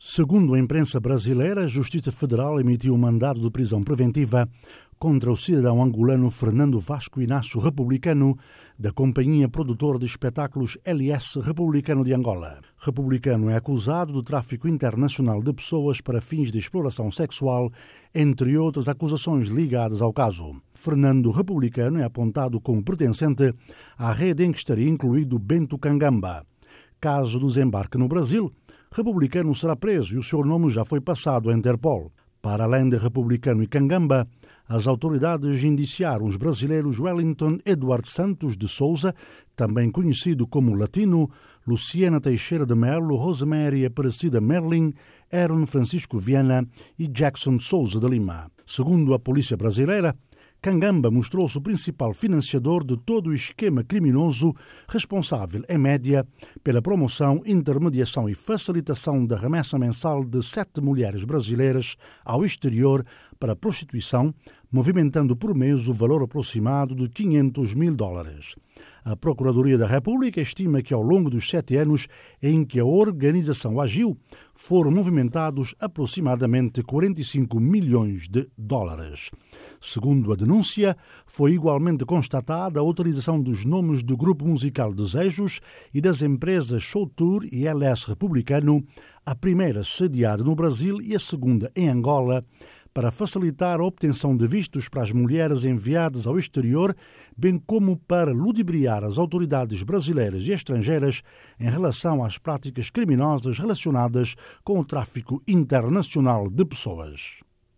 Segundo a imprensa brasileira, a Justiça Federal emitiu um mandado de prisão preventiva contra o cidadão angolano Fernando Vasco Inácio Republicano, da companhia produtora de espetáculos LS Republicano de Angola. Republicano é acusado de tráfico internacional de pessoas para fins de exploração sexual, entre outras acusações ligadas ao caso. Fernando Republicano é apontado como pertencente à rede em que estaria incluído Bento Kangamba. Caso desembarque no Brasil, Republicano será preso e o seu nome já foi passado à Interpol. Para além de Republicano e Kangamba, as autoridades indiciaram os brasileiros Wellington Eduardo Santos de Souza, também conhecido como Latino, Luciana Teixeira de Melo, Rosemary Aparecida Merlin, Aaron Francisco Viana e Jackson Souza de Lima. Segundo a polícia brasileira, Kangamba mostrou-se o principal financiador de todo o esquema criminoso, responsável, em média, pela promoção, intermediação e facilitação da remessa mensal de 7 mulheres brasileiras ao exterior para a prostituição, movimentando por mês o valor aproximado de $500 mil. A Procuradoria da República estima que ao longo dos 7 anos em que a organização agiu, foram movimentados aproximadamente $45 milhões. Segundo a denúncia, foi igualmente constatada a utilização dos nomes do grupo musical Desejos e das empresas Show Tour e LS Republicano, a primeira sediada no Brasil e a segunda em Angola, para facilitar a obtenção de vistos para as mulheres enviadas ao exterior, bem como para ludibriar as autoridades brasileiras e estrangeiras em relação às práticas criminosas relacionadas com o tráfico internacional de pessoas.